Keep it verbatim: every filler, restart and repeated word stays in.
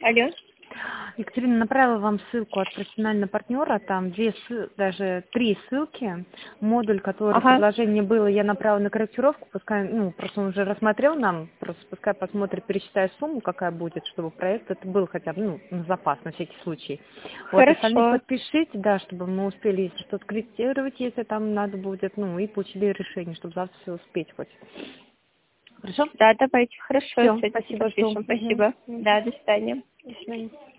Алло. Екатерина направила вам ссылку от профессионального партнера, там две ссылки, даже три ссылки. Модуль, который Ага. предложение было, я направила на корректировку, пускай, ну, просто он уже рассмотрел нам, просто пускай посмотрит, пересчитает сумму, какая будет, чтобы проект это был хотя бы, ну, на запас, на всякий случай. Вот, остальные Хорошо. подпишите, да, чтобы мы успели, если что-то корректировать, если там надо будет, ну, и получили решение, чтобы завтра все успеть хоть. Хорошо? Да, давайте. Хорошо, Все, сегодня спасибо, жду. подпишем. Мгм. Спасибо. Да, до свидания. До свидания.